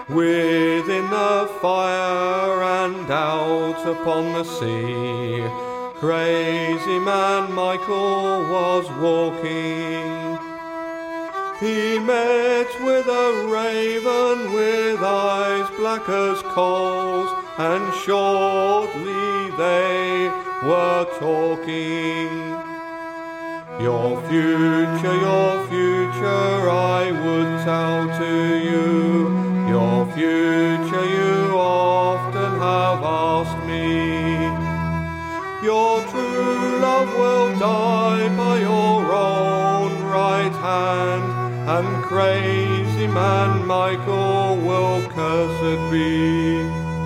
Within the fire and out upon the sea, crazy man Michael was walking. He met with a raven with eyes black as coals, and shortly they were talking. Your future I would tell to you. Your future you often have asked me. Your true love will die by your own right hand, and crazy man Michael will cursed be.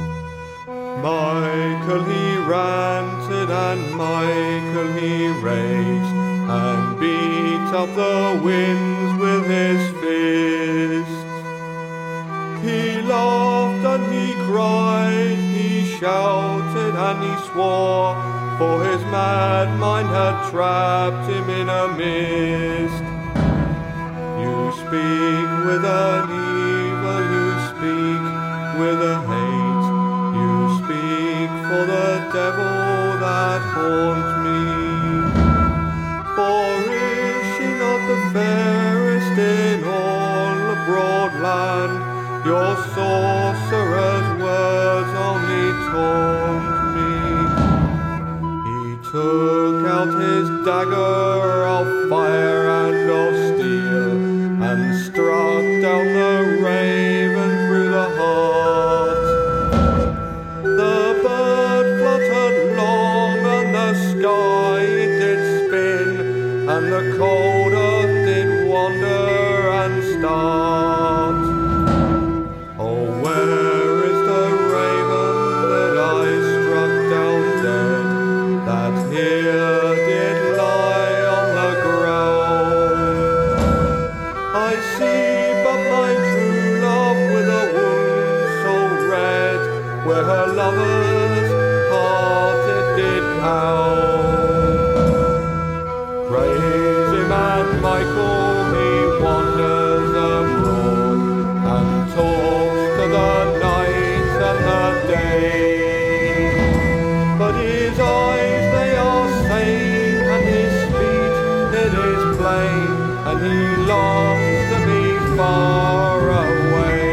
Michael he ranted and Michael he raged, and beat up the winds with his fists. He laughed and he cried, he shouted and he swore, for his mad mind had trapped him in a mist. You speak with an evil, you speak with a hate, you speak for the devil that haunts me. For is she not the fairest in all the broad land? Your sorcerer's words only taunt me. He took out his dagger of fire and of steel, and struck down the raven through the heart. The bird fluttered long, and the sky it did spin, and the cold earth did wander and start. Oh, where is the raven that I struck down dead, that here did lie on the ground? I see but my true love with a wound so red, where her lover's heart it did pound. Crazy man Michael, he wanders abroad, and talks to the night and the day. But his eyes they are sane, and his speech it is plain, and he longs to be far away.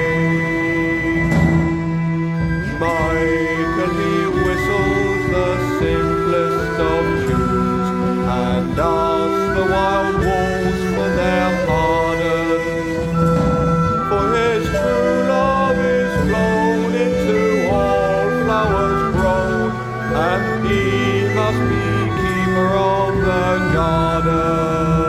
Michael he whistles the simplest of tunes, and asks the wild wolves for their pardon. For his true love is flown into all flowers grown, and he must be keeper of the garden.